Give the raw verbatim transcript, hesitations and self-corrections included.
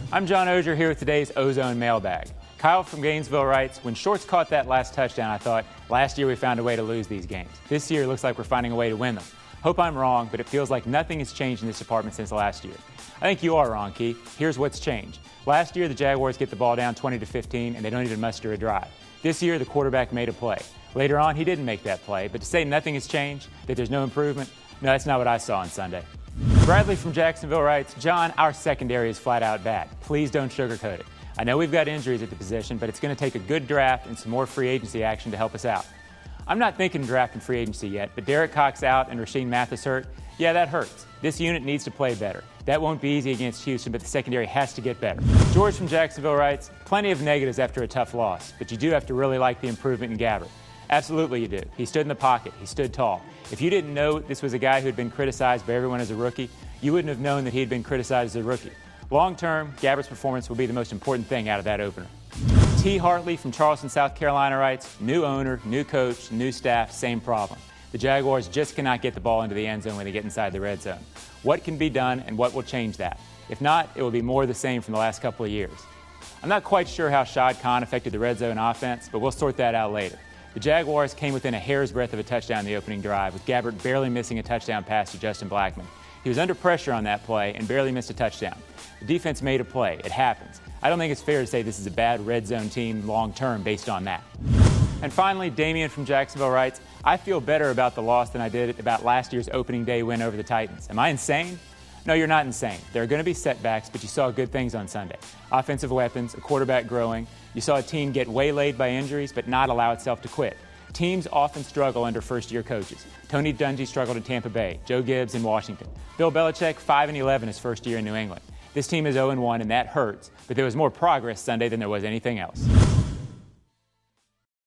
I'm John Ogier here with today's Ozone Mailbag. Kyle from Gainesville writes, when Shorts caught that last touchdown, I thought, last year we found a way to lose these games. This year it looks like we're finding a way to win them. Hope I'm wrong, but it feels like nothing has changed in this department since last year. I think you are wrong, Keith. Here's what's changed. Last year, the Jaguars get the ball down twenty to fifteen, and they don't even muster a drive. This year, the quarterback made a play. Later on, he didn't make that play, but to say nothing has changed, that there's no improvement, no, that's not what I saw on Sunday. Bradley from Jacksonville writes, John, our secondary is flat out bad. Please don't sugarcoat it. I know we've got injuries at the position, but it's going to take a good draft and some more free agency action to help us out. I'm not thinking draft and free agency yet, but Derek Cox out and Rasheem Mathis hurt, yeah, that hurts. This unit needs to play better. That won't be easy against Houston, but the secondary has to get better. George from Jacksonville writes, plenty of negatives after a tough loss, but you do have to really like the improvement in Gabbert. Absolutely you do. He stood in the pocket. He stood tall. If you didn't know this was a guy who had been criticized by everyone as a rookie, you wouldn't have known that he had been criticized as a rookie. Long term, Gabbert's performance will be the most important thing out of that opener. T. Hartley from Charleston, South Carolina writes, new owner, new coach, new staff, same problem. The Jaguars just cannot get the ball into the end zone when they get inside the red zone. What can be done and what will change that? If not, it will be more of the same from the last couple of years. I'm not quite sure how Shad Khan affected the red zone offense, but we'll sort that out later. The Jaguars came within a hair's breadth of a touchdown in the opening drive, with Gabbert barely missing a touchdown pass to Justin Blackmon. He was under pressure on that play and barely missed a touchdown. The defense made a play. It happens. I don't think it's fair to say this is a bad red zone team long term based on that. And finally, Damian from Jacksonville writes, I feel better about the loss than I did about last year's opening day win over the Titans. Am I insane? No, you're not insane. There are going to be setbacks, but you saw good things on Sunday. Offensive weapons, a quarterback growing. You saw a team get waylaid by injuries, but not allow itself to quit. Teams often struggle under first-year coaches. Tony Dungy struggled in Tampa Bay, Joe Gibbs in Washington. Bill Belichick, five and eleven his first year in New England. This team is oh and one, and that hurts, but there was more progress Sunday than there was anything else.